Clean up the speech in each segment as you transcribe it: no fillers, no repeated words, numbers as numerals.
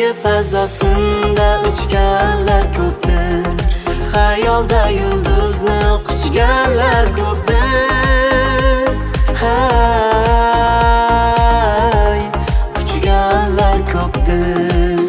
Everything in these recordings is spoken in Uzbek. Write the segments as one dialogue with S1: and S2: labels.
S1: Sevgi fazosinda uchganlar ko'pdir, xayolda yulduzni quchganlar ko'pdir. Hay, quchganlar ko'pdir.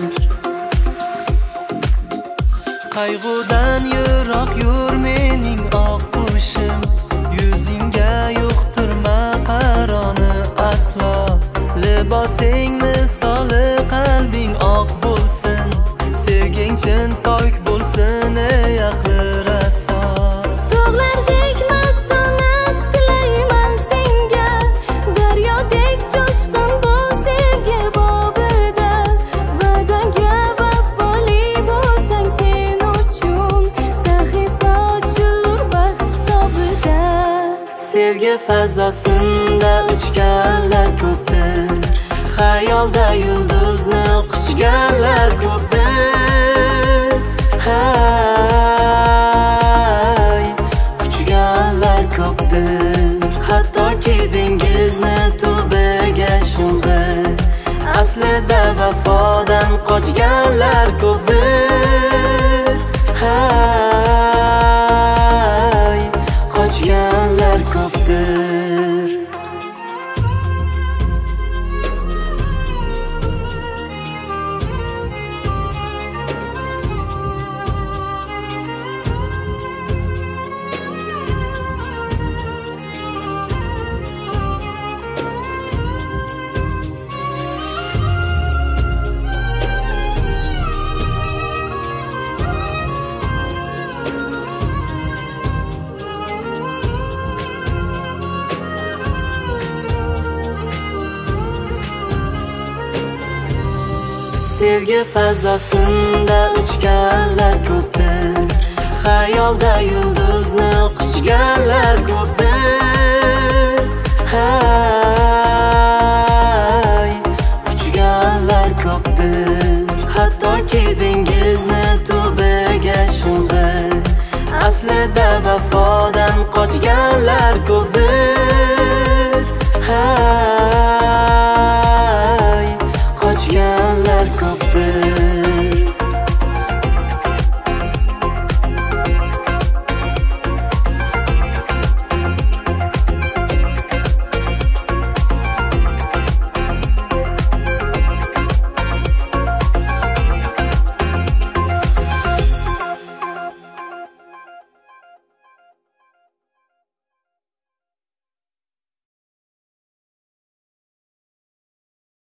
S1: Qayg'udan yiroq yur mening oq qushim, yuzingga yuqtirma qaroni aslo. Libosing misoli qalbing oq bo'lsin, sevging chin pok bo'lsin ey aqli raso.
S2: Tog'lardek matonat tilayman senga, daryodek jo'shqin bo'l sevgi bobida. Va'dangga vafoli bo'lsang sen uchun sahifa ochilur baxt kitobida.
S1: Sevgi fazosinda uchganlar ko'pdir, xayolda yulduzni quchganlar ko'pdir. Hay, quchganlar ko'pdir. Hattoki dengizni tubiga sho'ng'ib, aslida vafodan qochganlar ko'pdir. Hay, qochganlar ko'pdir. Sevgi fazosinda uchganlar ko'pdir, xayolda yulduzni quchganlar ko'pdir. Hay, quchganlar ko'pdir. Hattoki dengizni tubiga sho'ng'ib, aslida vafodan qochganlar ko'pdir.